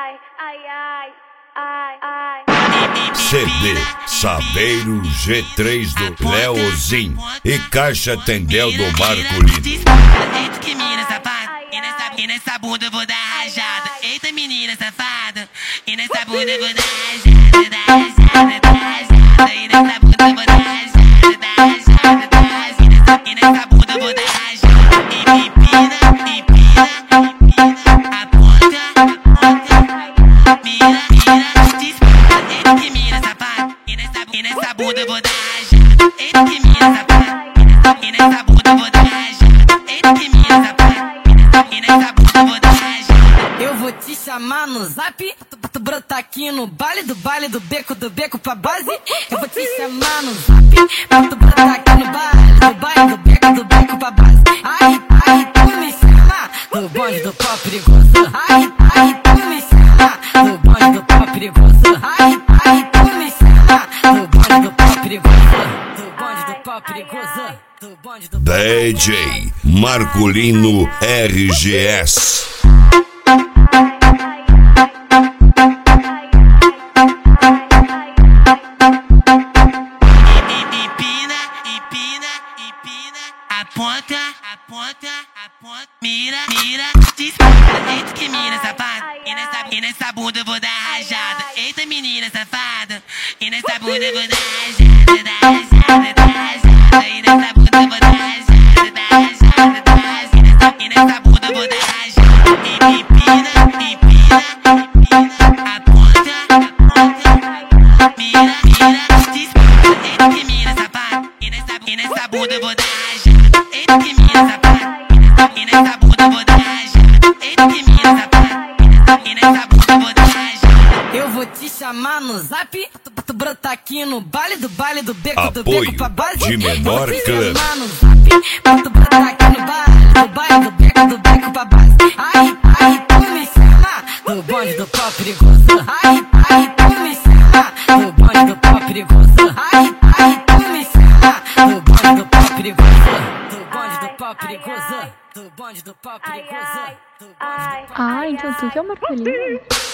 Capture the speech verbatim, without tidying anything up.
ai, ai, ai, ai, ai. C D Saveiro G três do Leozinho e Caixa Tendel do Marcolino. Eita que menina safada, e nessa, e nessa bunda eu vou dar rajada. Eita menina safada, e nessa bunda eu vou dar rajada, dar rajada, dar rajada. E nessa bunda eu vou dar rajada, dar rajada, dar rajada. E nessa bunda eu vou dar rajada. E empina, empina, empina, aponta, aponta, mira, mira, dispara. Eita que menina safada, e nessa, e nessa bunda eu vou dar rajada. Eita que menina safada, e nessa bunda eu vou dar rajada. Eita que menina safada, e nessa bunda eu vou dar rajada. Eu vou te chamar no zap, tu, tu brotar aqui no baile do baile do beco, do beco pra base. Eu vou te chamar no zap, tu brotar aqui no baile do baile do beco, do beco pra base. Ai, ai, tu me chama no bonde do pau perigoso. Ai, ai, tu me chama no bonde do pau perigoso. Ai, ai, tu me chama no bonde do pau perigoso. Do bonde do pau perigoso. Do bonde do pau D J Marcolino R G S. Empina, empina, empina, aponta, aponta, aponta, mira, mira, dispara. Eita que menina safada, e nessa, e nessa bunda eu vou dar rajada. Eita menina safada, e nessa bunda eu vou dar rajada, dar rajada, dar rajada. E nessa bunda eu vou dar rajada, dar rajada, dar rajada. E nessa bunda eu vou dar rajada. Empina, empina, empina, aponta, aponta, mira, mira, dispara. Eita que menina safada, e nessa, e nessa bunda eu vou dar rajada. Eita que menina safada, e nessa bunda eu vou dar rajada. Eita que menina safada, e nessa bunda eu vou dar rajada. Eu vou te chamar no zap, tu, tu brotar aqui no baile do baile do beco, do Apoio beco pra base. de Menor Eu vou te Clã. chamar no zap, tu brotar aqui no baile do baile do beco, do beco pra base. Ai, ai, tu me chama no bonde do pau perigoso. Ai, ai, tu me chama no bonde do pau perigoso. Ai, ai, tu me chama no bonde do pau perigoso. Do bonde do pau perigoso. Do bonde do pau perigoso. Do bonde do pau perigoso. Ai, Ah, então tu que é o Marcolino?